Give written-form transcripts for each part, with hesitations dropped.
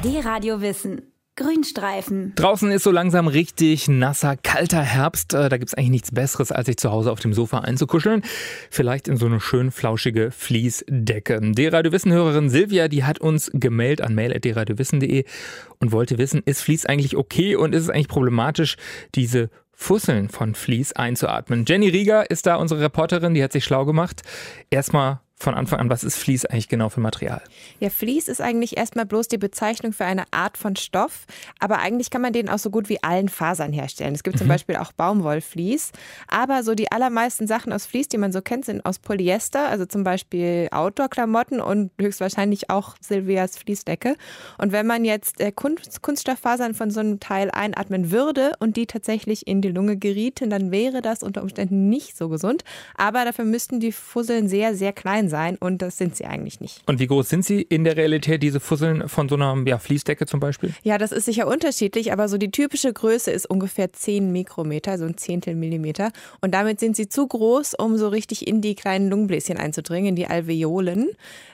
D-Radio Wissen. Grünstreifen. Draußen ist so langsam richtig nasser, kalter Herbst. Da gibt's eigentlich nichts Besseres, als sich zu Hause auf dem Sofa einzukuscheln. Vielleicht in so eine schön flauschige Fließdecke. D-Radio-Wissen-Hörerin Silvia, die hat uns gemeldet an mail@dradiowissen.de und wollte wissen, ist Vlies eigentlich okay und ist es eigentlich problematisch, diese Fusseln von Vlies einzuatmen? Jenny Rieger ist da unsere Reporterin, die hat sich schlau gemacht. Erstmal von Anfang an, was ist Vlies eigentlich genau für Material? Ja, Vlies ist eigentlich erstmal bloß die Bezeichnung für eine Art von Stoff, aber eigentlich kann man den aus so gut wie allen Fasern herstellen. Es gibt zum Beispiel auch Baumwollvlies, aber so die allermeisten Sachen aus Vlies, die man so kennt, sind aus Polyester, also zum Beispiel Outdoor-Klamotten und höchstwahrscheinlich auch Silvias Fließdecke. Und wenn man jetzt Kunststofffasern von so einem Teil einatmen würde und die tatsächlich in die Lunge gerieten, dann wäre das unter Umständen nicht so gesund, aber dafür müssten die Fusseln sehr, sehr klein sein und das sind sie eigentlich nicht. Und wie groß sind sie in der Realität, diese Fusseln von so einer Fließdecke zum Beispiel? Ja, das ist sicher unterschiedlich, aber so die typische Größe ist ungefähr 10 Mikrometer, so ein Zehntel Millimeter. Und damit sind sie zu groß, um so richtig in die kleinen Lungenbläschen einzudringen, in die Alveolen.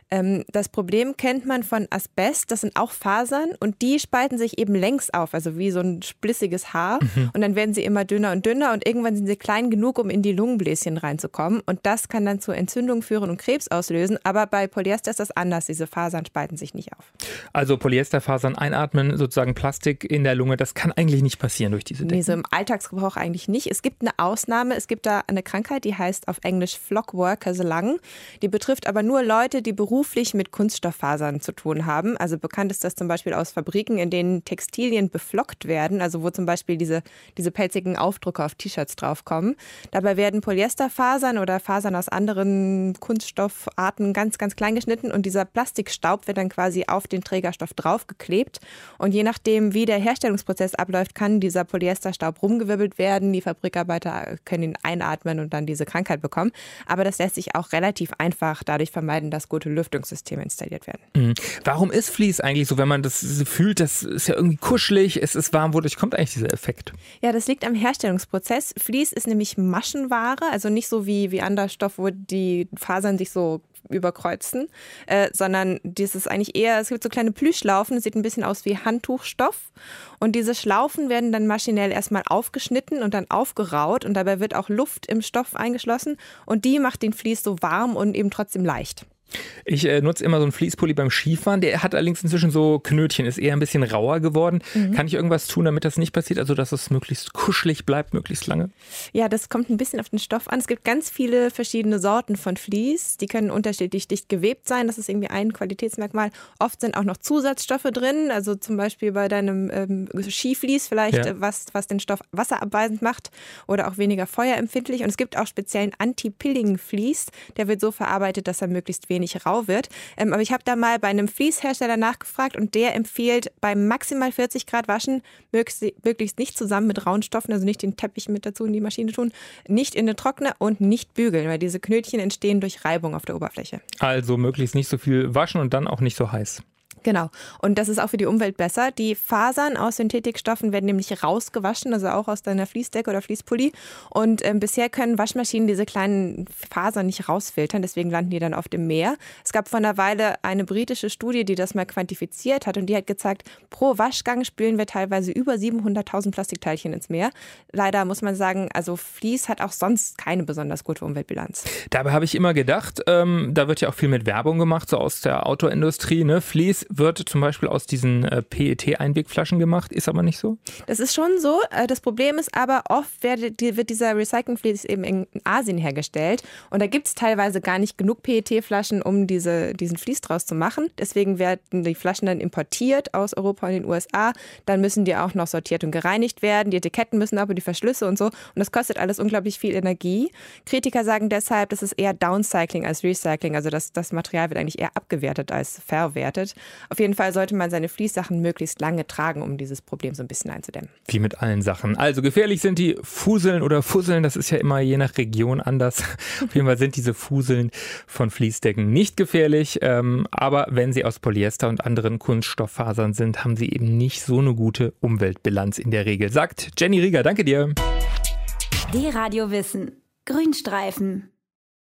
Das Problem kennt man von Asbest, das sind auch Fasern und die spalten sich eben längs auf, also wie so ein splissiges Haar und dann werden sie immer dünner und dünner und irgendwann sind sie klein genug, um in die Lungenbläschen reinzukommen und das kann dann zu Entzündungen führen und Krebs auslösen, aber bei Polyester ist das anders, diese Fasern spalten sich nicht auf. Also Polyesterfasern einatmen, sozusagen Plastik in der Lunge, das kann eigentlich nicht passieren durch diese Decken? Nee, so im Alltagsgebrauch eigentlich nicht. Es gibt eine Ausnahme, es gibt da eine Krankheit, die heißt auf Englisch Flock Workers Lung, die betrifft aber nur Leute, die beruflich mit Kunststofffasern zu tun haben. Also bekannt ist das zum Beispiel aus Fabriken, in denen Textilien beflockt werden, also wo zum Beispiel diese pelzigen Aufdrucke auf T-Shirts draufkommen. Dabei werden Polyesterfasern oder Fasern aus anderen Kunststoffarten ganz, ganz klein geschnitten und dieser Plastikstaub wird dann quasi auf den Trägerstoff draufgeklebt. Und je nachdem, wie der Herstellungsprozess abläuft, kann dieser Polyesterstaub rumgewirbelt werden. Die Fabrikarbeiter können ihn einatmen und dann diese Krankheit bekommen. Aber das lässt sich auch relativ einfach dadurch vermeiden, dass gute Lüftungssysteme installiert werden. Warum ist Vlies eigentlich so, wenn man das fühlt, das ist ja irgendwie kuschelig, es ist warm, wodurch kommt eigentlich dieser Effekt? Ja, das liegt am Herstellungsprozess. Vlies ist nämlich Maschenware, also nicht so wie anderer Stoff, wo die Fasern sich so überkreuzen, sondern das ist eigentlich eher, es gibt so kleine Plüschlaufen, das sieht ein bisschen aus wie Handtuchstoff und diese Schlaufen werden dann maschinell erstmal aufgeschnitten und dann aufgeraut und dabei wird auch Luft im Stoff eingeschlossen und die macht den Vlies so warm und eben trotzdem leicht. Ich nutze immer so einen Fließpulli beim Skifahren, der hat allerdings inzwischen so Knötchen, ist eher ein bisschen rauer geworden. Kann ich irgendwas tun, damit das nicht passiert, also dass es möglichst kuschelig bleibt, möglichst lange? Ja, das kommt ein bisschen auf den Stoff an. Es gibt ganz viele verschiedene Sorten von Vlies, die können unterschiedlich dicht gewebt sein, das ist irgendwie ein Qualitätsmerkmal. Oft sind auch noch Zusatzstoffe drin, also zum Beispiel bei deinem Skivlies vielleicht, ja, was den Stoff wasserabweisend macht oder auch weniger feuerempfindlich. Und es gibt auch speziellen Anti-Pilling-Vlies, der wird so verarbeitet, dass er möglichst wenig rau wird. Aber ich habe da mal bei einem Vlieshersteller nachgefragt und der empfiehlt beim maximal 40 Grad waschen, möglichst nicht zusammen mit rauen Stoffen, also nicht den Teppich mit dazu in die Maschine tun, nicht in den Trockner und nicht bügeln, weil diese Knötchen entstehen durch Reibung auf der Oberfläche. Also möglichst nicht so viel waschen und dann auch nicht so heiß. Genau. Und das ist auch für die Umwelt besser. Die Fasern aus Synthetikstoffen werden nämlich rausgewaschen, also auch aus deiner Fließdecke oder Fließpulli. Und bisher können Waschmaschinen diese kleinen Fasern nicht rausfiltern, deswegen landen die dann auf dem Meer. Es gab vor einer Weile eine britische Studie, die das mal quantifiziert hat und die hat gezeigt, pro Waschgang spülen wir teilweise über 700.000 Plastikteilchen ins Meer. Leider muss man sagen, also Vlies hat auch sonst keine besonders gute Umweltbilanz. Dabei habe ich immer gedacht, da wird ja auch viel mit Werbung gemacht, so aus der Autoindustrie, ne? Vlies wird zum Beispiel aus diesen PET-Einwegflaschen gemacht, ist aber nicht so? Das ist schon so. Das Problem ist aber, oft wird dieser Recycling-Vlies eben in Asien hergestellt und da gibt es teilweise gar nicht genug PET-Flaschen, um diesen Vlies draus zu machen. Deswegen werden die Flaschen dann importiert aus Europa und den USA. Dann müssen die auch noch sortiert und gereinigt werden. Die Etiketten müssen aber die Verschlüsse und so. Und das kostet alles unglaublich viel Energie. Kritiker sagen deshalb, das ist eher Downcycling als Recycling. Also das Material wird eigentlich eher abgewertet als verwertet. Auf jeden Fall sollte man seine Fließsachen möglichst lange tragen, um dieses Problem so ein bisschen einzudämmen. Wie mit allen Sachen. Also gefährlich sind die Fuseln oder Fusseln, das ist ja immer je nach Region anders. Auf jeden Fall sind diese Fuseln von Fließdecken nicht gefährlich, aber wenn sie aus Polyester und anderen Kunststofffasern sind, haben sie eben nicht so eine gute Umweltbilanz in der Regel, sagt Jenny Rieger. Danke dir. D-Radio Wissen. Grünstreifen.